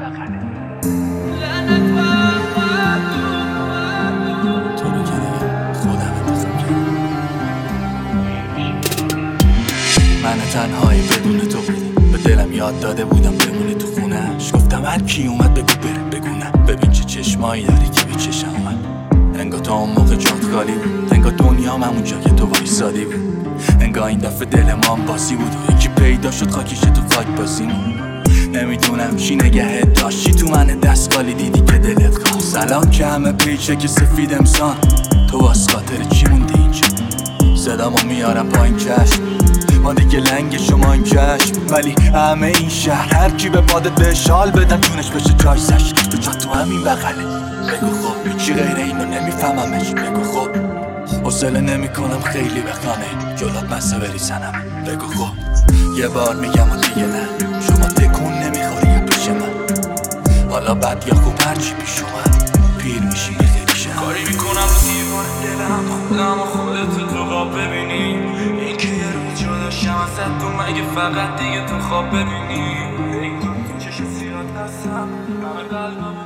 بغله. تو رو که خودم انتخاب کردم. من تنهایی بدون تو بودم، به دلم یاد داده بودم بمونی تو خونه‌اش. گفتم هر کی اومد بگو بره، بگو نه. ببین چه چشمایی داری که به چشم اومد. انگار تو اون موقع جات خالی بود، انگار دنیام همونجا که تو وایسادی بود. انگار این دفعه دل ما هم بازی بود و یکی پیدا شد خاکیش تو خاک بازیمون. نمیدونم چی نگهت داشتی تو من دستگالی دیدی که دلت خواست. الان که همه پیچه که سفید امسان، تو واس خاطر چی موندی اینجا؟ صدامو میارم پایین چشم، ما دیگه لنگ شما این چشم. ولی همه این شهر هر کی به پادت به شال بدن جونش بشه جایزش. تو جا تو همین بغله. بگو خب چی غیر اینو نمیفهممش. بگو خب حوصله نمیکنم خیلی بخانه جلات بسه بریزنم. بگو خب یه بار میگم و دیگه نه. شما تکون نمیخوری یا پیش من، حالا بد یا خوب هرچی پیش اومد پیر میشی بخیری شم. کاری میکنم رو دیوار دلم، خودم و خودتو تو خواب ببینی. این که یه روز جدا شم ازت تو مگه فقط دیگه تو خواب ببینی. ای تو چشم سیاد هستم همه قلبم